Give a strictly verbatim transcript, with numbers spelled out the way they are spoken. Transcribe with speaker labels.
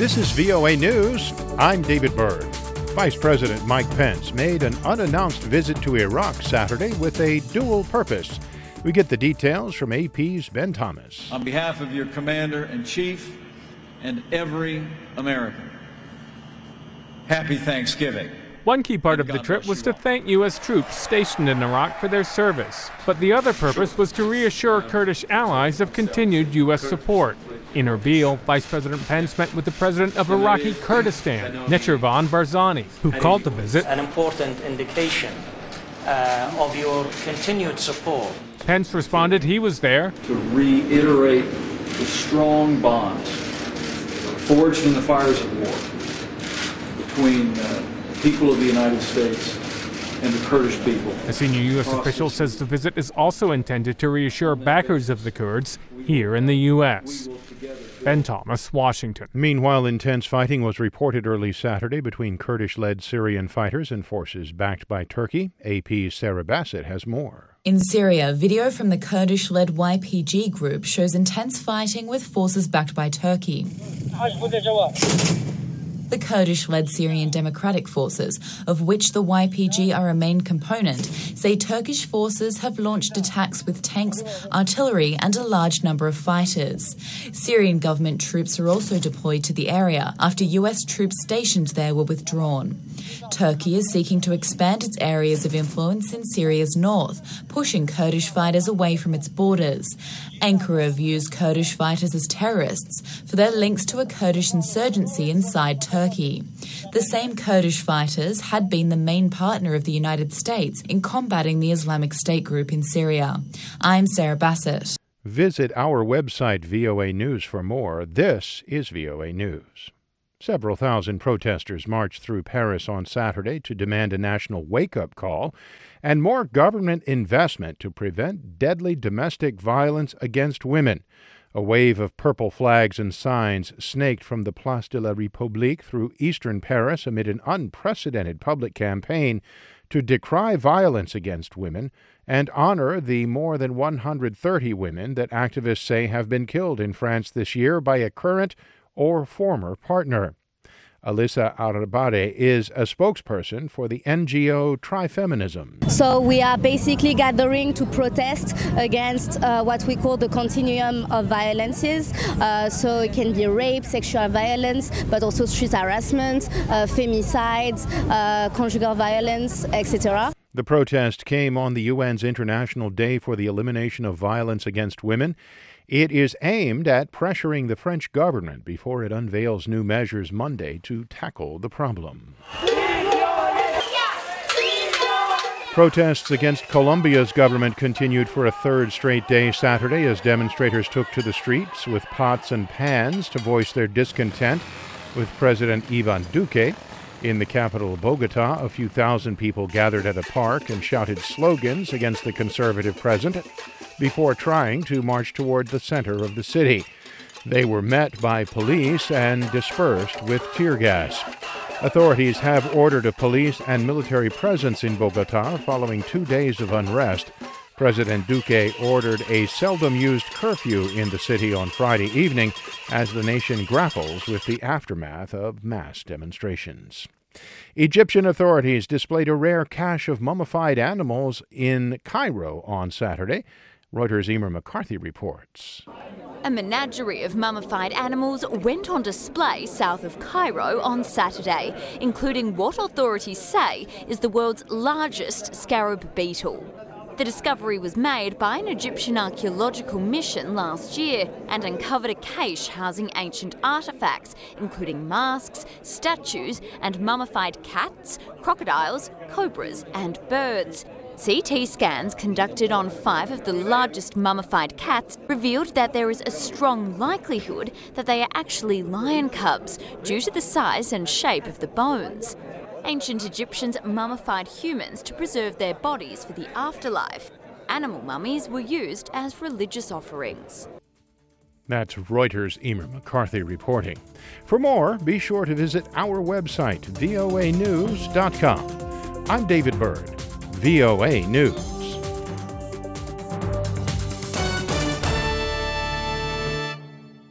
Speaker 1: This is V O A News. I'm David Byrd. Vice President Mike Pence made an unannounced visit to Iraq Saturday with a dual purpose. We get the details from A P's Ben Thomas.
Speaker 2: On behalf of your Commander-in-Chief and every American, happy Thanksgiving.
Speaker 3: One key part of the trip was to thank U S troops stationed in Iraq for their service. But the other purpose was to reassure Kurdish allies of continued U S support. In Erbil, Vice President Pence met with the president of Iraqi Kurdistan, Nechirvan Barzani, who called the visit
Speaker 4: an important indication uh, of your continued support.
Speaker 3: Pence responded he was there
Speaker 5: to reiterate the strong bonds forged in the fires of war between uh, people of the United States and the Kurdish people.
Speaker 3: A senior U S official says the visit is also intended to reassure backers of the Kurds here in the U S. Ben Thomas, Washington.
Speaker 1: Meanwhile, intense fighting was reported early Saturday between Kurdish-led Syrian fighters and forces backed by Turkey. A P's Sarah Bassett has more.
Speaker 6: In Syria, video from the Kurdish-led Y P G group shows intense fighting with forces backed by Turkey. The Kurdish-led Syrian Democratic Forces, of which the Y P G are a main component, say Turkish forces have launched attacks with tanks, artillery and a large number of fighters. Syrian government troops are also deployed to the area after U S troops stationed there were withdrawn. Turkey is seeking to expand its areas of influence in Syria's north, pushing Kurdish fighters away from its borders. Ankara views Kurdish fighters as terrorists for their links to a Kurdish insurgency inside Turkey. The same Kurdish fighters had been the main partner of the United States in combating the Islamic State group in Syria. I'm Sarah Bassett.
Speaker 1: Visit our website, V O A News, for more. This is V O A News. Several thousand protesters marched through Paris on Saturday to demand a national wake-up call and more government investment to prevent deadly domestic violence against women. A wave of purple flags and signs snaked from the Place de la République through eastern Paris amid an unprecedented public campaign to decry violence against women and honor the more than one hundred thirty women that activists say have been killed in France this year by a current or former partner. Alyssa Arabade is a spokesperson for the N G O Trifeminism.
Speaker 7: So we are basically gathering to protest against uh, what we call the continuum of violences. Uh, so it can be rape, sexual violence, but also street harassment, uh, femicides, uh, conjugal violence, et cetera.
Speaker 1: The protest came on the U N's International Day for the Elimination of Violence Against Women. It is aimed at pressuring the French government before it unveils new measures Monday to tackle the problem. Protests against Colombia's government continued for a third straight day Saturday as demonstrators took to the streets with pots and pans to voice their discontent with President Ivan Duque. In the capital, Bogota, a few thousand people gathered at a park and shouted slogans against the conservative president before trying to march toward the center of the city. They were met by police and dispersed with tear gas. Authorities have ordered a police and military presence in Bogota following two days of unrest. President Duque ordered a seldom-used curfew in the city on Friday evening as the nation grapples with the aftermath of mass demonstrations. Egyptian authorities displayed a rare cache of mummified animals in Cairo on Saturday. Reuters' Emer McCarthy reports.
Speaker 8: A menagerie of mummified animals went on display south of Cairo on Saturday, including what authorities say is the world's largest scarab beetle. The discovery was made by an Egyptian archaeological mission last year and uncovered a cache housing ancient artefacts, including masks, statues, and mummified cats, crocodiles, cobras, and birds. C T scans conducted on five of the largest mummified cats revealed that there is a strong likelihood that they are actually lion cubs due to the size and shape of the bones. Ancient Egyptians mummified humans to preserve their bodies for the afterlife. Animal mummies were used as religious offerings.
Speaker 1: That's Reuters' Emer McCarthy reporting. For more, be sure to visit our website, V O A news dot com. I'm David Byrd, V O A News.